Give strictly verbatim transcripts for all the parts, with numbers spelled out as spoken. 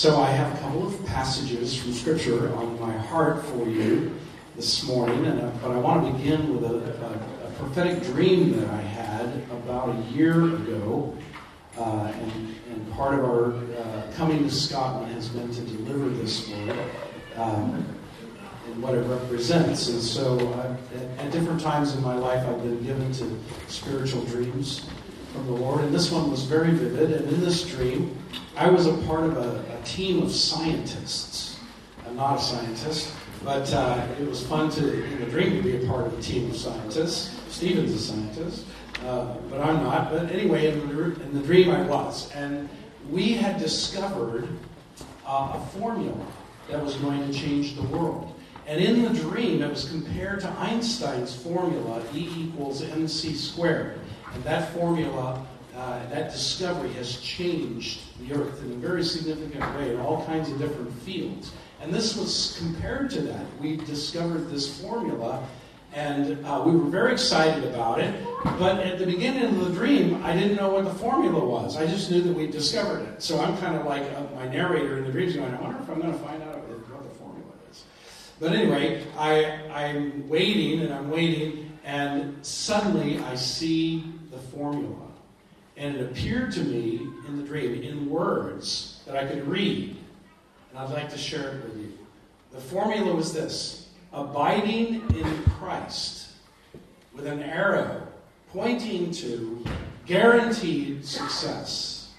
So I have a couple of passages from Scripture on my heart for you this morning, and uh, but I want to begin with a, a, a prophetic dream that I had about a year ago, uh, and, and part of our uh, coming to Scotland has been to deliver this word um, and what it represents. And so uh, at, at different times in my life I've been given to spiritual dreams from the Lord, and this one was very vivid. And in this dream, I was a part of a, a team of scientists. I'm not a scientist, but uh, it was fun to, in the dream, to be a part of a team of scientists. Stephen's a scientist, uh, but I'm not. But anyway, in the, in the dream I was. And we had discovered uh, a formula that was going to change the world. And in the dream, it was compared to Einstein's formula, E equals mc squared. And that formula, uh, that discovery has changed the earth in a very significant way in all kinds of different fields. And this was compared to that. We discovered this formula, and uh, we were very excited about it. But at the beginning of the dream, I didn't know what the formula was. I just knew that we discovered it. So I'm kind of like uh, my narrator in the dreams going, I wonder if I'm going to find out what the formula is. But anyway, I, I'm waiting and I'm waiting, and suddenly I see the formula. And it appeared to me in the dream in words that I could read. And I'd like to share it with you. The formula was this: abiding in Christ, with an arrow pointing to guaranteed success.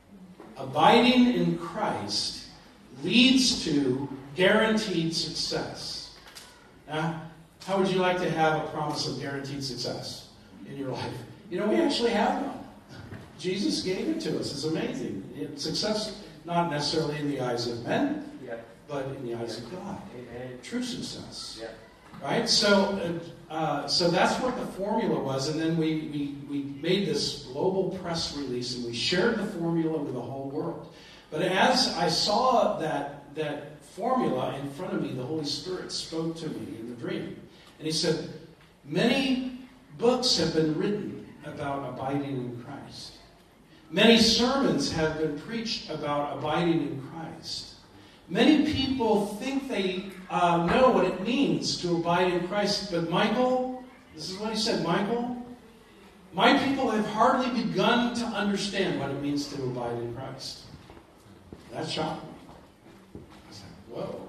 Abiding in Christ leads to guaranteed success. Now, how would you like to have a promise of guaranteed success in your life? You know, we actually have one. Jesus gave it to us. It's amazing. Success, not necessarily in the eyes of men, yeah. but in the eyes yeah. of God. Amen. True success. Yeah. Right? So uh, so that's what the formula was. And then we, we, we made this global press release, and we shared the formula with the whole world. But as I saw that, that formula in front of me, the Holy Spirit spoke to me in the dream. And he said, many books have been written about abiding in Christ. Many sermons have been preached about abiding in Christ. Many people think they uh, know what it means to abide in Christ. But Michael, this is what he said, Michael, my people have hardly begun to understand what it means to abide in Christ. That shocked me. I was like, whoa.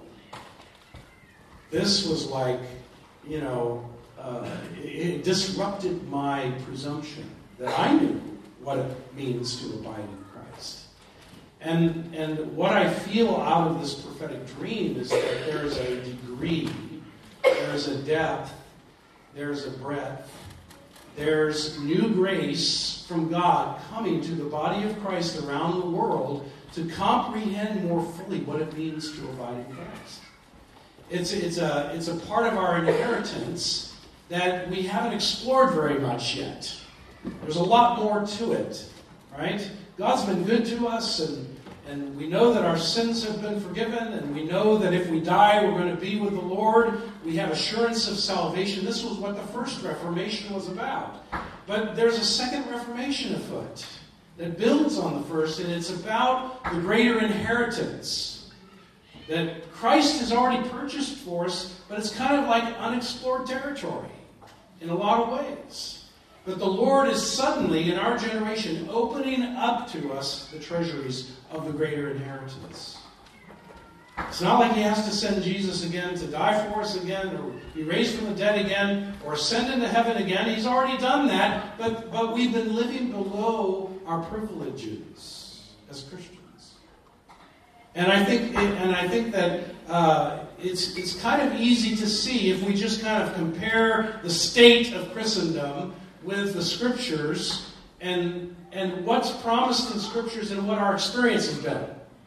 This was like, you know, uh, it, it disrupted my presumption that I knew what it means to abide in Christ. And and what I feel out of this prophetic dream is that there is a degree, there's a depth, there's a breadth, there's new grace from God coming to the body of Christ around the world to comprehend more fully what it means to abide in Christ. It's, it's, a, it's a part of our inheritance that we haven't explored very much yet. There's a lot more to it, right? God's been good to us, and, and we know that our sins have been forgiven, and we know that if we die, we're going to be with the Lord. We have assurance of salvation. This was what the first Reformation was about. But there's a second Reformation afoot that builds on the first, and it's about the greater inheritance that Christ has already purchased for us, but it's kind of like unexplored territory in a lot of ways. But the Lord is suddenly, in our generation, opening up to us the treasuries of the greater inheritance. It's not like He has to send Jesus again to die for us again, or be raised from the dead again, or ascend into heaven again. He's already done that, but, but we've been living below our privileges as Christians. And I think, and I think that uh, it's it's kind of easy to see if we just kind of compare the state of Christendom with the Scriptures and and what's promised in Scriptures and what our experience has been.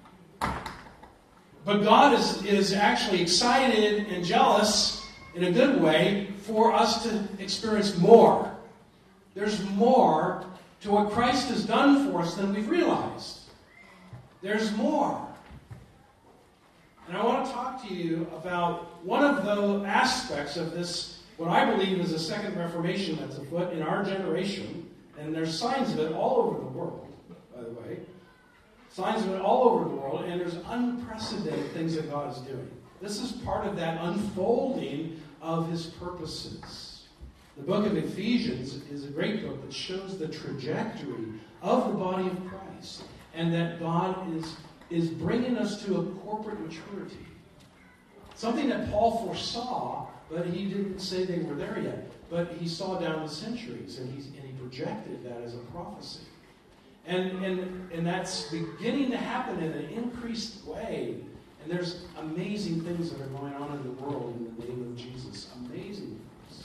But God is, is actually excited and jealous in a good way for us to experience more. There's more to what Christ has done for us than we've realized. There's more. And I want to talk to you about one of the aspects of this, what I believe is a second Reformation that's afoot in our generation, and there's signs of it all over the world, by the way. Signs of it all over the world, and there's unprecedented things that God is doing. This is part of that unfolding of his purposes. The book of Ephesians is a great book that shows the trajectory of the body of Christ, and that God is, is bringing us to a corporate maturity. Something that Paul foresaw, but he didn't say they were there yet. But he saw down the centuries, and, he's, and he projected that as a prophecy. And, and, and that's beginning to happen in an increased way. And there's amazing things that are going on in the world in the name of Jesus. Amazing things.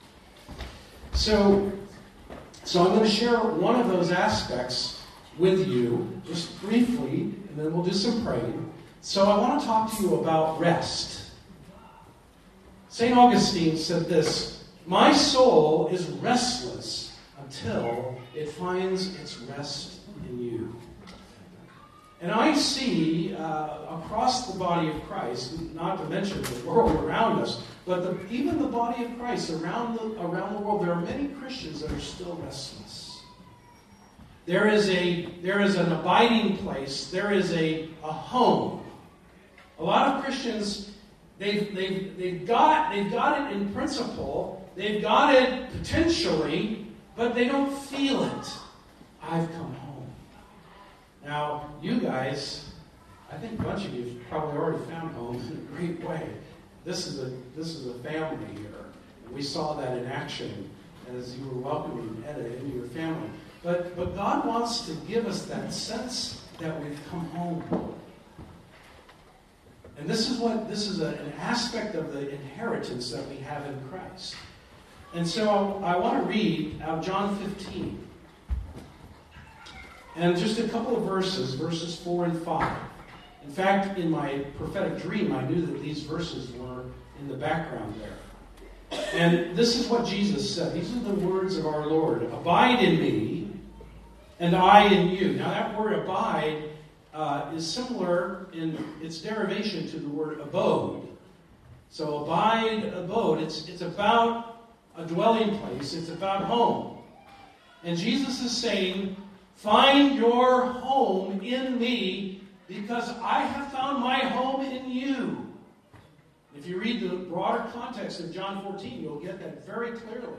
So, so I'm going to share one of those aspects with you, just briefly, and then we'll do some praying. So I want to talk to you about rest. Saint Augustine said this: "My soul is restless until it finds its rest in you." And I see uh, across the body of Christ, not to mention the world around us, but the, even the body of Christ around the, around the world, there are many Christians that are still restless. There is a there is an abiding place. There is a, a home. A lot of Christians, they've they've they've got they've got it in principle, they've got it potentially, but they don't feel it. I've come home. Now, you guys, I think a bunch of you have probably already found home in a great way. This is a this is a family here. And we saw that in action as you were welcoming Etta into your family. But but God wants to give us that sense that we've come home. And this is what this is a, an aspect of the inheritance that we have in Christ. And so I want to read out of John fifteen. And just a couple of verses, verses four and five. In fact, in my prophetic dream, I knew that these verses were in the background there. And this is what Jesus said. These are the words of our Lord. "Abide in me, and I in you." Now that word abide uh, is similar in its derivation to the word abode. So abide, abode, it's, it's about a dwelling place. It's about home. And Jesus is saying, find your home in me, because I have found my home in you. If you read the broader context of John fourteen, you'll get that very clearly.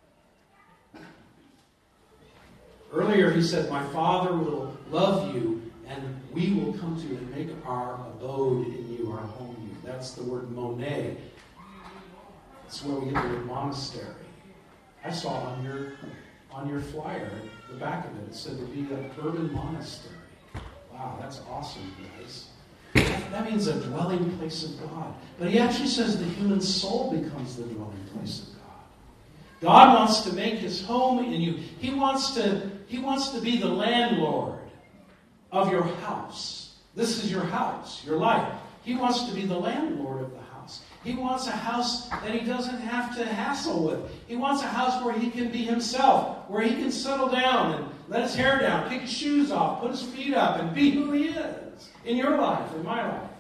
Earlier he said, "My Father will love you, and we will come to you and make our abode in you," our home in you. That's the word monē. That's where we get the word monastery. I saw on your on your flyer, the back of it, it said to be an urban monastery. Wow, that's awesome, guys. That, that means a dwelling place of God. But he actually says the human soul becomes the dwelling place of God. God wants to make his home in you. He wants to, he wants to be the landlord of your house. This is your house, your life. He wants to be the landlord of the house. He wants a house that he doesn't have to hassle with. He wants a house where he can be himself, where he can settle down and let his hair down, kick his shoes off, put his feet up, and be who he is in your life, in my life.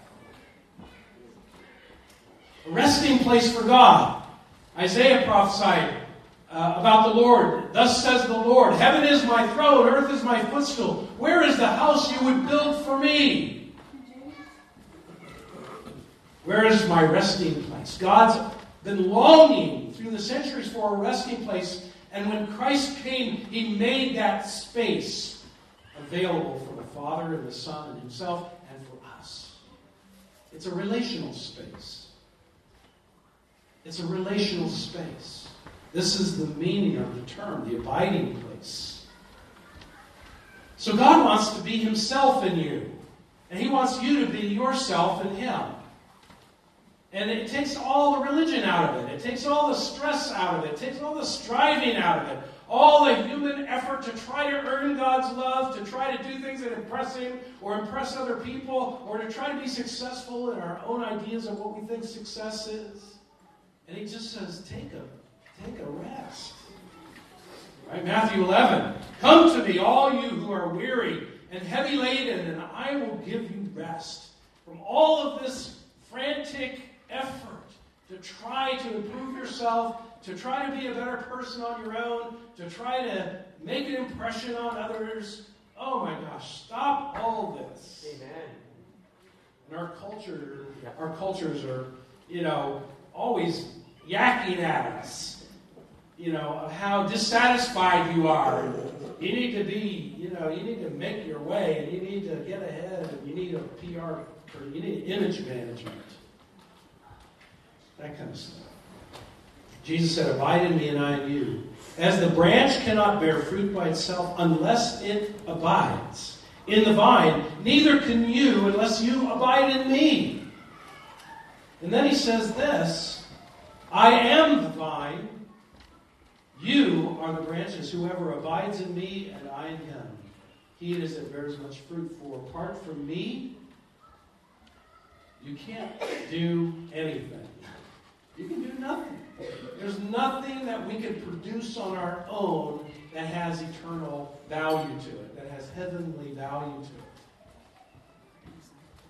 A resting place for God. Isaiah prophesied uh, about the Lord. "Thus says the Lord, heaven is my throne, earth is my footstool. Where is the house you would build for me? Where is my resting place?" God's been longing through the centuries for a resting place. And when Christ came, he made that space available for the Father and the Son and himself and for us. It's a relational space. It's a relational space. This is the meaning of the term, the abiding place. So God wants to be himself in you. And he wants you to be yourself in him. And it takes all the religion out of it. It takes all the stress out of it. It takes all the striving out of it. All the human effort to try to earn God's love, to try to do things that impress him or impress other people, or to try to be successful in our own ideas of what we think success is. And he just says, take a, take a rest. Right? Matthew eleven. "Come to me, all you who are weary and heavy laden, and I will give you rest from all of this frantic effort to try to improve yourself, to try to be a better person on your own, to try to make an impression on others. oh my gosh, stop all this. Amen. And our culture, our cultures are, you know, always yakking at us, you know, of how dissatisfied you are. You need to be, you know, you need to make your way, and you need to get ahead, and you need a P R, or you need image management. That kind of stuff. Jesus said, abide in me and I in you. As the branch cannot bear fruit by itself unless it abides in the vine, neither can you unless you abide in me. And then he says this, I am the vine, you are the branches. Whoever abides in me and I in him, he it is that bears much fruit. For apart from me, you can't do anything. You can do nothing. There's nothing that we can produce on our own that has eternal value to it, that has heavenly value to it.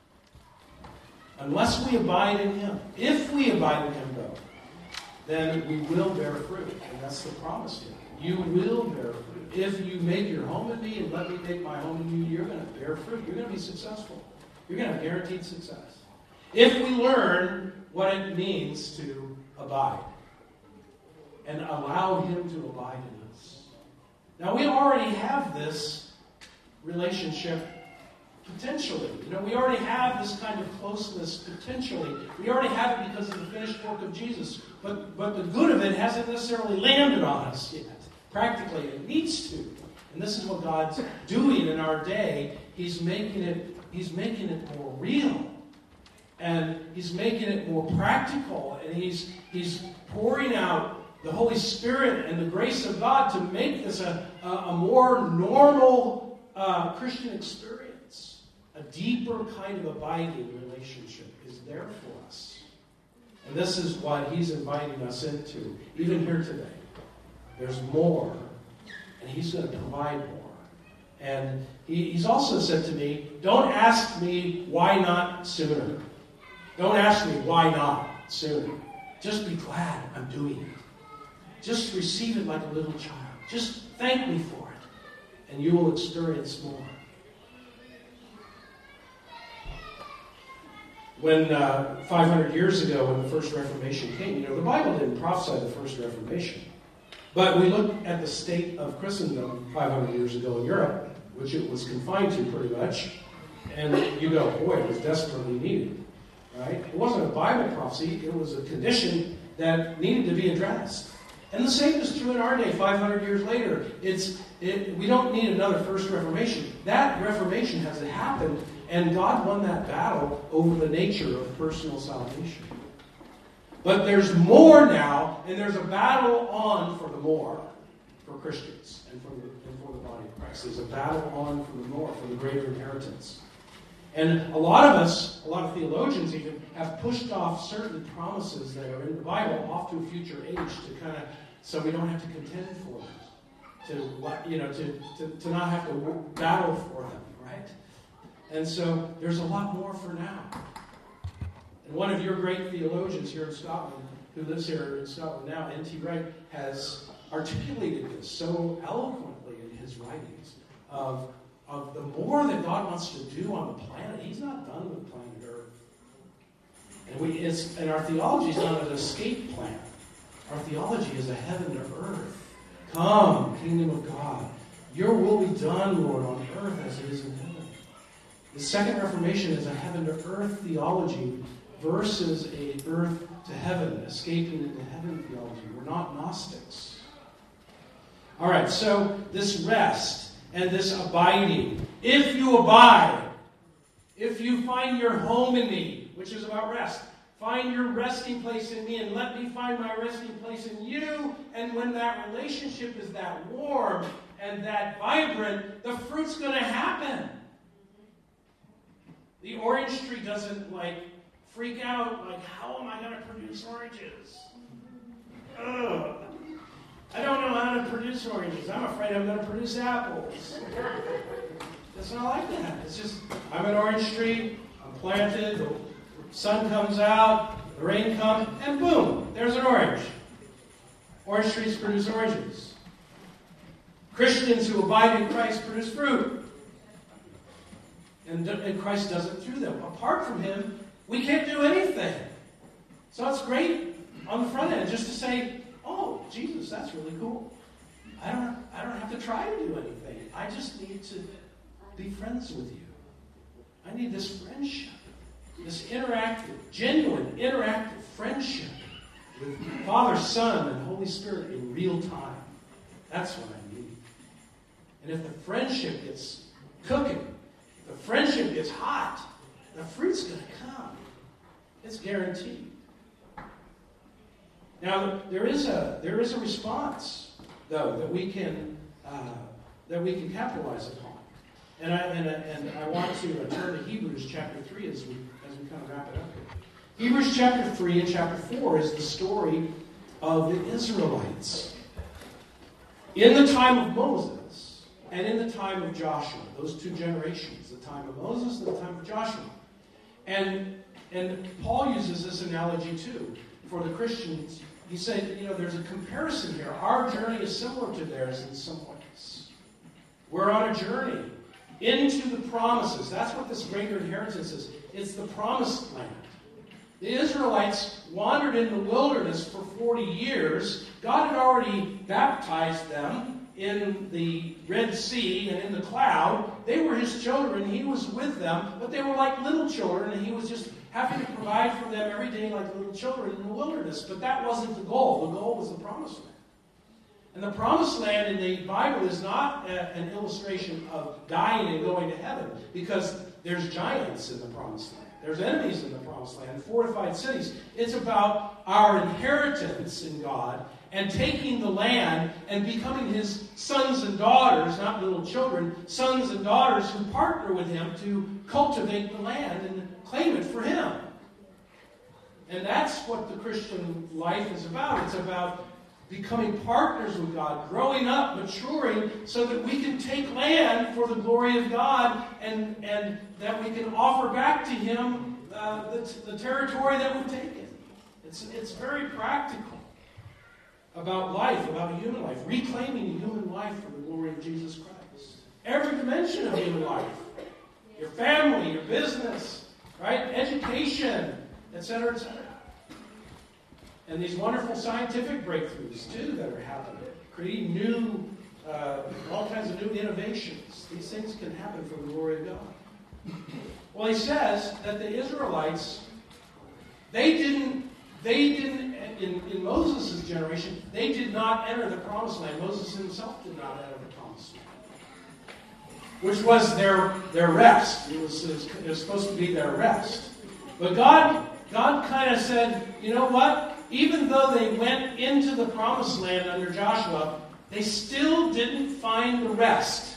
Unless we abide in him. If we abide in him, though, then we will bear fruit. And that's the promise here. You will bear fruit. If you make your home in me and let me make my home in you, you're going to bear fruit. You're going to be successful. You're going to have guaranteed success. If we learn what it means to abide and allow him to abide in us. Now, we already have this relationship potentially. You know, we already have this kind of closeness potentially. We already have it because of the finished work of Jesus. But, but the good of it hasn't necessarily landed on us yet. Practically, it needs to. And this is what God's doing in our day. He's making it, he's making it more real. And he's making it more practical. And he's, he's pouring out the Holy Spirit and the grace of God to make this a, a, a more normal uh, Christian experience. A deeper kind of abiding relationship is there for us. And this is what he's inviting us into, even here today. There's more, and he's going to provide more. And he, he's also said to me, don't ask me why not sooner. Don't ask me why not sooner. Just be glad I'm doing it. Just receive it like a little child. Just thank me for it, and you will experience more. When uh, five hundred years ago, when the First Reformation came, you know, the Bible didn't prophesy the First Reformation. But we look at the state of Christendom five hundred years ago in Europe, which it was confined to pretty much, and you go, boy, it was desperately needed. Right? It wasn't a Bible prophecy, it was a condition that needed to be addressed. And the same is true in our day, five hundred years later. It's it, we don't need another First Reformation. That Reformation has happened, and God won that battle over the nature of personal salvation. But there's more now, and there's a battle on for the more for Christians and for the, and for the body of Christ. There's a battle on for the more, for the greater inheritance. And a lot of us, a lot of theologians even, have pushed off certain promises that are in the Bible off to a future age to kind of, so we don't have to contend for them. To, you know, to, to, to not have to battle for them, right? And so there's a lot more for now. And one of your great theologians here in Scotland, who lives here in Scotland now, N T Wright, has articulated this so eloquently in his writings of, of the more that God wants to do on the planet. He's not done with planet Earth. And, we, it's, and our theology is not an escape plan. Our theology is a heaven to earth. Come, kingdom of God. Your will be done, Lord, on earth as it is in heaven. The Second Reformation is a heaven to earth theology versus a earth to heaven, escaping into heaven theology. We're not Gnostics. All right, so this rest and this abiding. If you abide, if you find your home in me, which is about rest, find your resting place in me and let me find my resting place in you. And when that relationship is that warm and that vibrant, the fruit's going to happen. The orange tree doesn't like freak out like, how am I going to produce oranges? Ugh. I don't know how to produce oranges. I'm afraid I'm going to produce apples. It's not like that. It's just, I'm an orange tree, I'm planted, the sun comes out, the rain comes, and boom, there's an orange. Orange trees produce oranges. Christians who abide in Christ produce fruit. And, and Christ does it through them. Apart from him, we can't do anything. So it's great on the front end just to say, oh, Jesus, that's really cool. I don't, I don't have to try to do anything. I just need to be friends with you. I need this friendship, this interactive, genuine, interactive friendship with Father, Son, and Holy Spirit in real time. That's what I need. And if the friendship gets cooking, if the friendship gets hot, the fruit's going to come. It's guaranteed. Now, there is a there is a response, though, that we can uh, that we can capitalize upon. And I and, and I want to turn to Hebrews chapter three as we as we kind of wrap it up here. Hebrews chapter three and chapter four is the story of the Israelites in the time of Moses and in the time of Joshua. Those two generations, the time of Moses and the time of Joshua. And and Paul uses this analogy too for the Christians. He said, you know, there's a comparison here. Our journey is similar to theirs in some ways. We're on a journey into the promises. That's what this greater inheritance is. It's the promised land. The Israelites wandered in the wilderness for forty years. God had already baptized them in the Red Sea and in the cloud. They were his children. He was with them, but they were like little children, and he was just having to provide for them every day like little children in the wilderness. But that wasn't the goal. The goal was the promised land. And the promised land in the Bible is not a, an illustration of dying and going to heaven, because there's giants in the promised land. There's enemies in the promised land, fortified cities. It's about our inheritance in God and taking the land and becoming his sons and daughters, not little children, sons and daughters who partner with him to cultivate the land and claim it for him. And that's what the Christian life is about. It's about becoming partners with God, growing up, maturing, so that we can take land for the glory of God, and, and that we can offer back to him uh, the, the territory that we've taken. It's, it's very practical about life, about human life, reclaiming human life for the glory of Jesus Christ. Every dimension of human life. Your family, your business, right? Education, et cetera, et cetera. And these wonderful scientific breakthroughs, too, that are happening, creating new, uh, all kinds of new innovations. These things can happen for the glory of God. Well, he says that the Israelites, they didn't, they didn't, in, in Moses' generation, they did not enter the promised land. Moses himself did not enter the promised land, which was their, their rest. It was, it was supposed to be their rest. But God, God kind of said, you know what? Even though they went into the promised land under Joshua, they still didn't find the rest.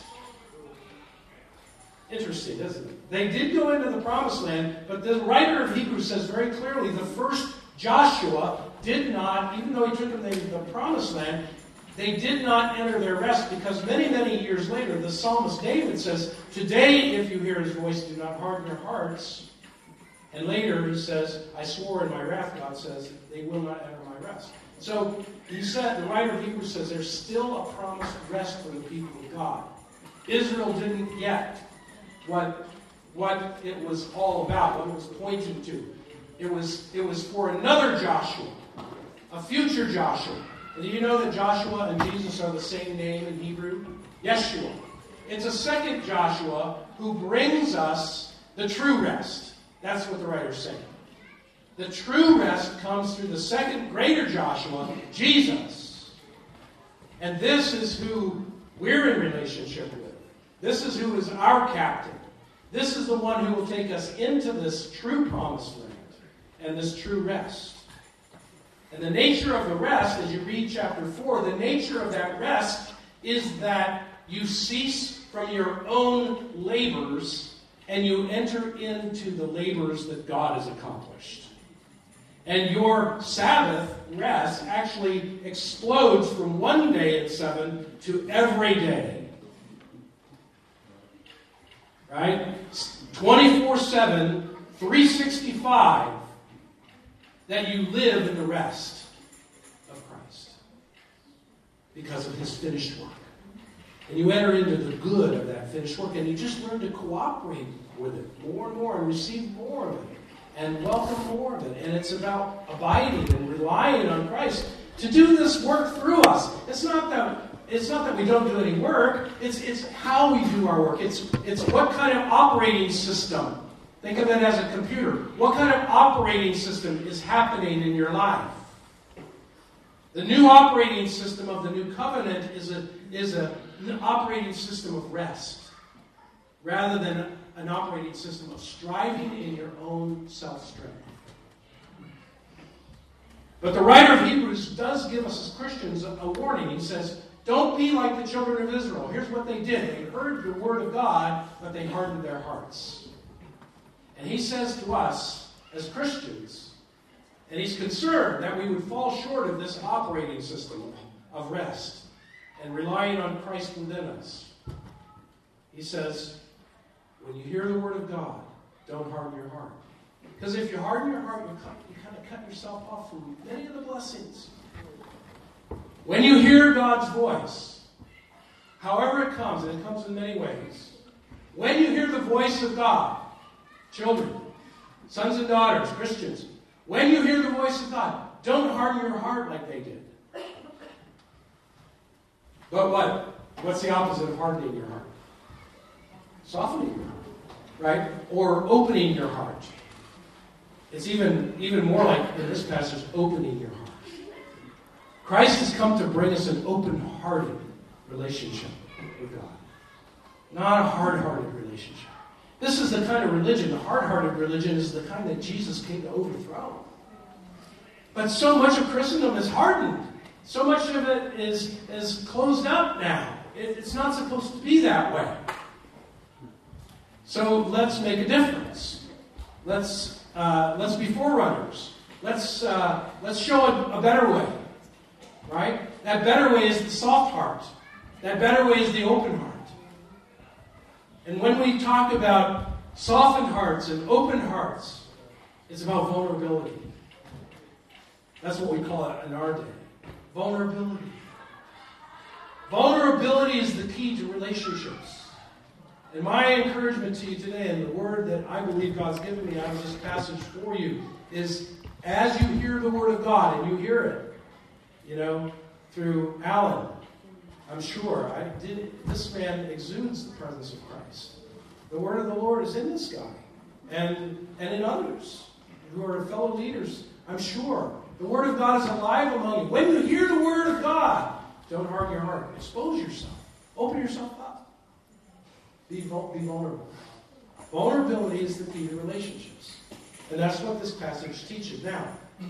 Interesting, isn't it? They did go into the promised land, but the writer of Hebrews says very clearly the first Joshua did not, even though he took them to the promised land, they did not enter their rest, because many, many years later, the psalmist David says, today, if you hear his voice, do not harden your hearts. And later he says, I swore in my wrath, God says, they will not enter my rest. So he said, the writer of Hebrews says, there's still a promised rest for the people of God. Israel didn't get what, what it was all about, what it was pointing to. It was, it was for another Joshua, a future Joshua. And do you know that Joshua and Jesus are the same name in Hebrew? Yeshua. It's a second Joshua who brings us the true rest. That's what the writer's saying. The true rest comes through the second greater Joshua, Jesus. And this is who we're in relationship with. This is who is our captain. This is the one who will take us into this true promised land and this true rest. And the nature of the rest, as you read chapter four, the nature of that rest is that you cease from your own labors and you enter into the labors that God has accomplished. And your Sabbath rest actually explodes from one day at seven to every day. Right? twenty-four seven, three sixty-five, that you live in the rest of Christ because of his finished work. And you enter into the good of that finished work, and you just learn to cooperate with it more and more and receive more of it and welcome more of it. And it's about abiding and relying on Christ to do this work through us. It's not that it's not that we don't do any work. It's it's how we do our work. It's it's what kind of operating system. Think of it as a computer. What kind of operating system is happening in your life? The new operating system of the new covenant is a is a, an operating system of rest, rather than an operating system of striving in your own self-strength. But the writer of Hebrews does give us as Christians a, a warning. He says, don't be like the children of Israel. Here's what they did. They heard the word of God, but they hardened their hearts. And he says to us as Christians, and he's concerned that we would fall short of this operating system of rest and relying on Christ within us. He says, when you hear the word of God, don't harden your heart. Because if you harden your heart, you, cut, you kind of cut yourself off from many of the blessings. When you hear God's voice, however it comes, and it comes in many ways, when you hear the voice of God, children, sons and daughters, Christians, when you hear the voice of God, don't harden your heart like they did. But what? What's the opposite of hardening your heart? Softening your heart, right? Or opening your heart. It's even, even more like, in this passage, opening your heart. Christ has come to bring us an open-hearted relationship with God. Not a hard-hearted relationship. This is the kind of religion, the hard-hearted religion is the kind that Jesus came to overthrow. But so much of Christendom is hardened. So much of it is, is closed up now. It, it's not supposed to be that way. So let's make a difference. Let's uh, let's be forerunners. Let's uh, let's show a, a better way. Right? That better way is the soft heart. That better way is the open heart. And when we talk about softened hearts and open hearts, it's about vulnerability. That's what we call it in our day. Vulnerability. Vulnerability is the key to relationships. And my encouragement to you today, and the word that I believe God's given me out of this passage for you, is as you hear the word of God, and you hear it, you know, through Alan, I'm sure, I did. This man exudes the presence of Christ. The word of the Lord is in this guy, and, and in others who are fellow leaders, I'm sure. The word of God is alive among you. When you hear the word of God, don't harden your heart. Expose yourself. Open yourself up. Be, vul- be vulnerable. Vulnerability is the key to relationships. And that's what this passage teaches. Now,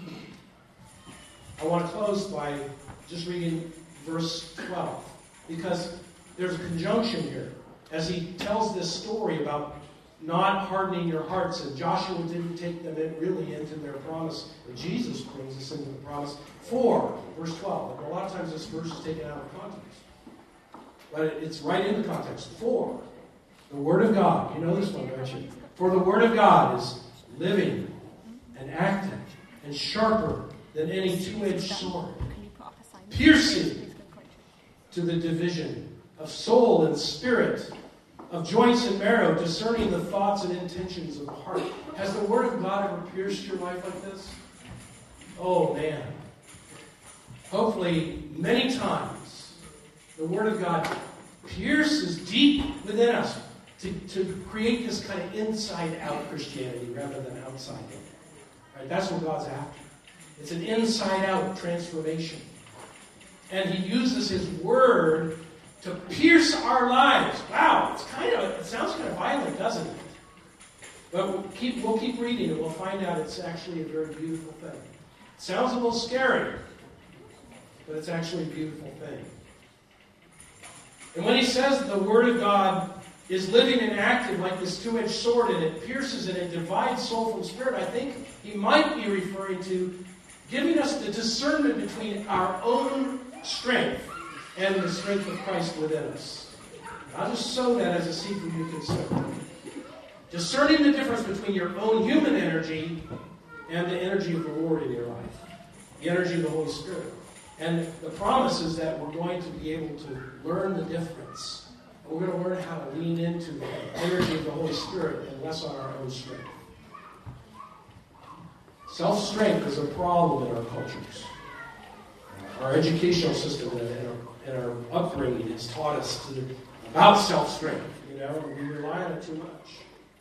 I want to close by just reading verse twelve. Because there's a conjunction here. As he tells this story about not hardening your hearts, and Joshua didn't take them in really into their promise, but Jesus brings us into the promise. For, verse twelve. And a lot of times this verse is taken out of context. But it's right in the context. For, the Word of God. You know this one, don't you? For the Word of God is living and active and sharper than any two-edged sword, piercing to the division of soul and spirit, of joints and marrow, discerning the thoughts and intentions of the heart. Has the Word of God ever pierced your life like this? Oh, man. Hopefully, many times, the Word of God pierces deep within us to, to create this kind of inside-out Christianity rather than outside-in. Right? That's what God's after. It's an inside-out transformation. And He uses His Word to pierce our lives. Wow, it's kind of, it sounds kind of violent, doesn't it? But we'll keep, we'll keep reading and we'll find out it's actually a very beautiful thing. It sounds a little scary, but it's actually a beautiful thing. And when he says the Word of God is living and active like this two-edged sword, and it pierces and it divides soul from spirit, I think he might be referring to giving us the discernment between our own strength and the strength of Christ within us. I'll just sow that as a seed for you to consider. Discerning the difference between your own human energy and the energy of the Lord in your life. The energy of the Holy Spirit. And the promise is that we're going to be able to learn the difference We're going to learn how to lean into the energy of the Holy Spirit and less on our own strength. Self-strength is a problem in our cultures. Our educational system and our, and our upbringing has taught us to, about self-strength, you know, and we rely on it too much.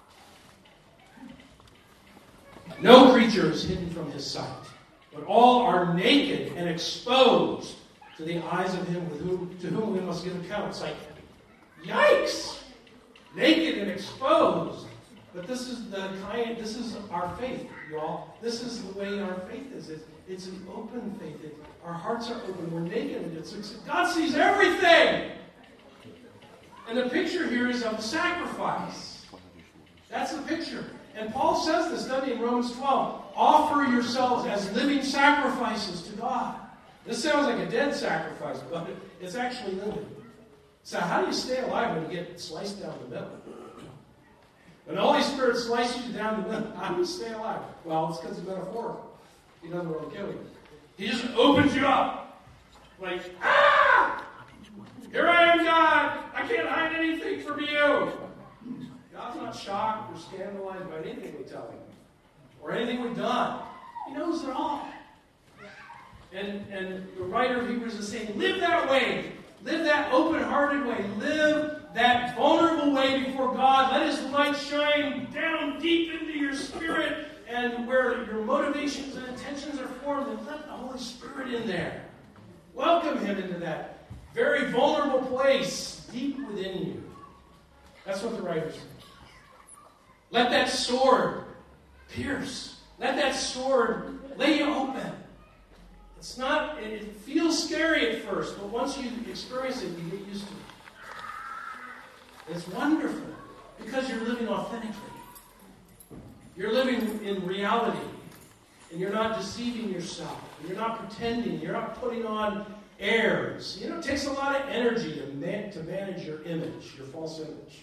No creature is hidden from his sight, but all are naked and exposed to the eyes of him with whom, to whom we must give account. It's like, yikes! Naked and exposed. But this is the kind. This is our faith, y'all. This is the way our faith is. It's, it's an open faith. It, our hearts are open. We're naked, and it's, it's God sees everything. And the picture here is of sacrifice. That's the picture. And Paul says this, doesn't he, in Romans twelve? Offer yourselves as living sacrifices to God. This sounds like a dead sacrifice, but it's actually living. So how do you stay alive when you get sliced down the middle? When the Holy Spirit slices you down the middle, how do you stay alive? Well, it's because it's metaphorical. He doesn't really kill you. He just opens you up. Like, ah! Here I am, God! I can't hide anything from you! God's not shocked or scandalized by anything we tell him. Or anything we've done. He knows it all. And, and the writer of Hebrews is saying, live that way. Live that open-hearted way. Live that vulnerable way before God. Let His light shine down deep into your spirit, and where your motivations and intentions are formed, and let the Holy Spirit in there. Welcome Him into that very vulnerable place deep within you. That's what the writer says. Let that sword pierce. Let that sword lay you open. It's not, it feels scary at first, but once you experience it, you get used to it. It's wonderful because you're living authentically. You're living in reality. And you're not deceiving yourself. You're not pretending. You're not putting on airs. You know, it takes a lot of energy to, man, to manage your image, your false image.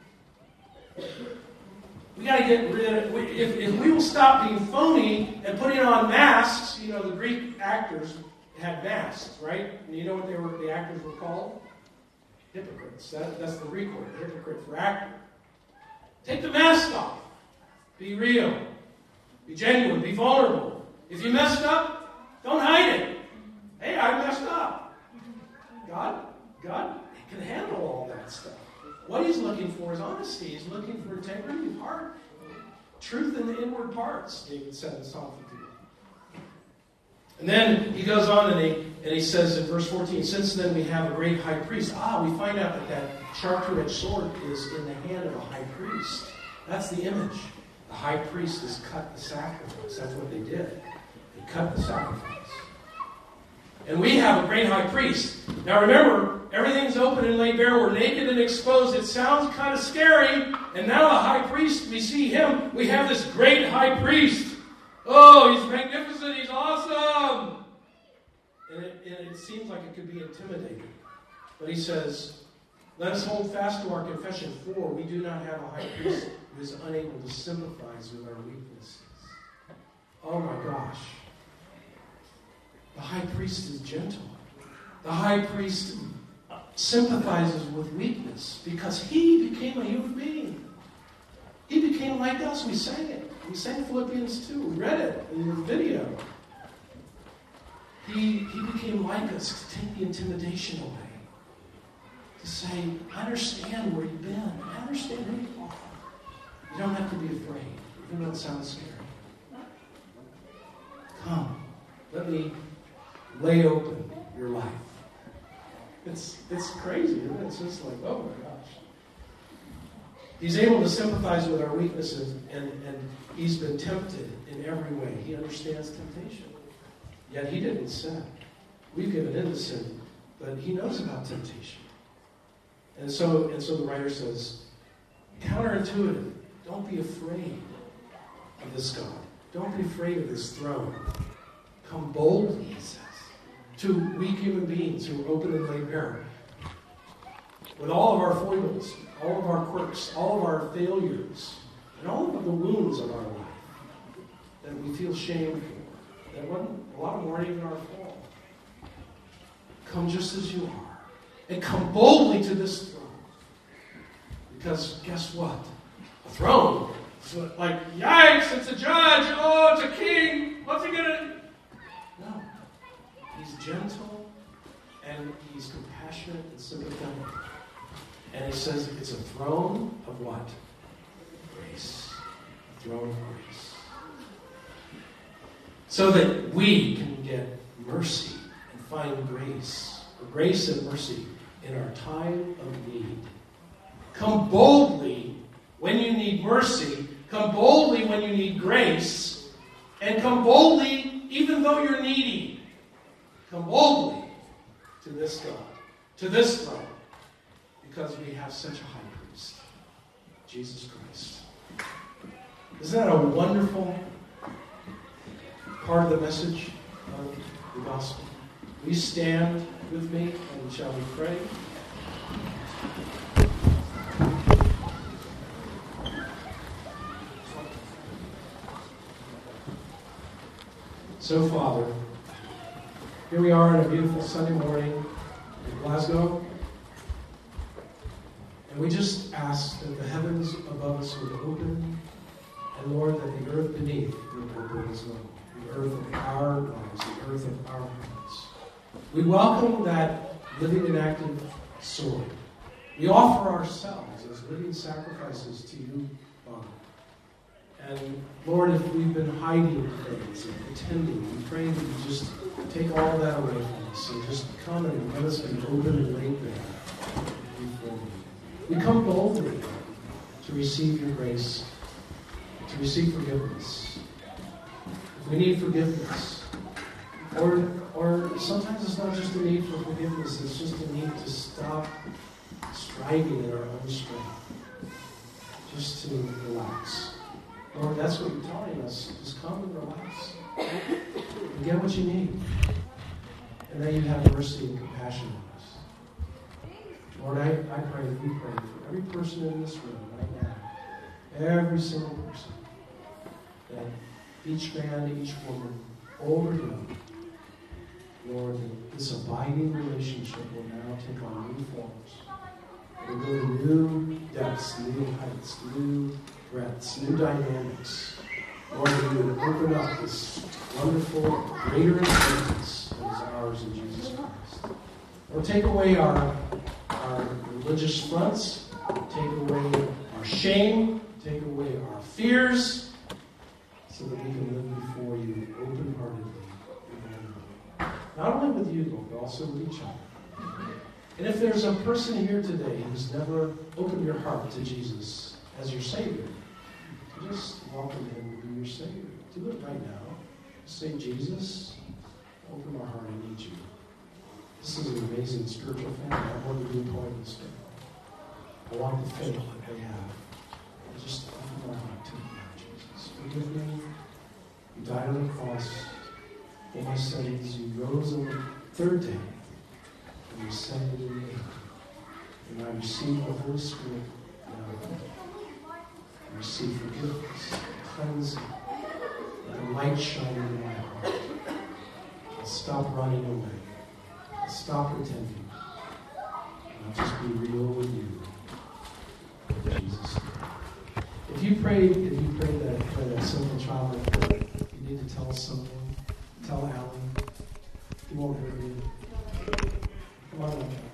We got to get rid of it. If, if we will stop being phony and putting on masks, you know, the Greek actors had masks, right? And you know what they were? The actors were called? Hypocrites. That, that's the Greek word, hypocrite for actor. Take the mask off. Be real. Be genuine. Be vulnerable. If you messed up, don't hide it. Hey, I messed up. God, God can handle all that stuff. What He's looking for is honesty. He's looking for integrity of heart. Truth in the inward parts, David said in Psalm fifty. And then he goes on and he, and he says in verse fourteen, since then we have a great high priest. Ah, we find out that that sharp two-edged sword is in the hand of a high priest. That's the image. The high priest has cut the sacrifice. That's what they did. They cut the sacrifice. And we have a great high priest. Now remember, everything's open and laid bare. We're naked and exposed. It sounds kind of scary. And now the high priest, we see him. We have this great high priest. Oh, he's magnificent. He's awesome. And it, and it seems like it could be intimidating. But he says, let us hold fast to our confession, for we do not have a high priest who is unable to sympathize with our weaknesses. Oh my gosh. The high priest is gentle. The high priest sympathizes with weakness because he became a human being. He became like us. We sang it. We sang Philippians two. We read it in the video. He, he became like us to take the intimidation away. To say, I understand where you've been. I understand who you are. You don't have to be afraid, even though it sounds scary. Come, let me lay open your life. It's it's crazy, isn't it? It's just like, oh my gosh. He's able to sympathize with our weaknesses, and, and he's been tempted in every way. He understands temptation. Yet he didn't sin. We've given in to sin, but he knows about temptation. And so, and so the writer says, counterintuitive. Don't be afraid of this God. Don't be afraid of this throne. Come boldly, he says, to weak human beings who are open and laid bare. With all of our foibles, all of our quirks, all of our failures, and all of the wounds of our life that we feel shame for, that wasn't, a lot of them weren't even our fault. Come just as you are. And come boldly to this throne. Because guess what? A throne. So like, yikes, it's a judge. Oh, it's a king. What's he going to do? No. He's gentle, and he's compassionate and sympathetic. And he says it's a throne of what? Grace. A throne of grace. So that we can get mercy and find grace, or grace and mercy in our time of need. Come boldly when you need mercy. Come boldly when you need grace. And come boldly even though you're needy. Come boldly to this God, to this throne, because we have such a high priest, Jesus Christ. Isn't that a wonderful part of the message of the gospel? Will you stand with me and shall we pray? So, Father, here we are on a beautiful Sunday morning in Glasgow, and we just ask that the heavens above us would open, and Lord, that the earth beneath would open as well. The earth of our lives, the earth of our hearts. We welcome that living and active sword. We offer ourselves as living sacrifices to you, Father. And Lord, if we've been hiding things and pretending, we pray that you just take all that away from us and just come and let us be open and laid bare before you. We come boldly to receive your grace, to receive forgiveness. If we need forgiveness, or or sometimes it's not just a need for forgiveness, it's just a need to stop striving in our own strength, just to relax. Lord, that's what you're telling us. Just come and relax. And get what you need. And then you have mercy and compassion on us. Lord, I, I pray that we pray for every person in this room right now. Every single person. That each man, each woman, old or young, Lord, that this abiding relationship will now take on new forms. It will go to new depths, new heights, new breadths, new dynamics. Lord, that you would open up this wonderful, greater inheritance that is ours in Jesus Christ. Lord, take away our, our religious fronts, take away our shame, take away our fears, so that we can live before you open-heartedly. Not only with you, Lord, but also with each other. And if there's a person here today who's never opened your heart to Jesus as your Savior, just welcome him to be your Savior. Do it right now. Say, Jesus, open my heart, I need you. This is an amazing spiritual family. I want to be a part of this family. I want the faith that they have. I just open my heart to you, Jesus. Forgive me. You died on the cross for my sins. You rose on the third day. And you ascended in the air. And I received the Holy Spirit now. I receive forgiveness, cleansing, and the light shining in my heart. I'll stop running away. I'll stop pretending. And I'll just be real with you. In Jesus' name. If you prayed, if you prayed that, pray that simple childlike prayer, you need to tell someone, tell Alan. He won't hurt you. Come on,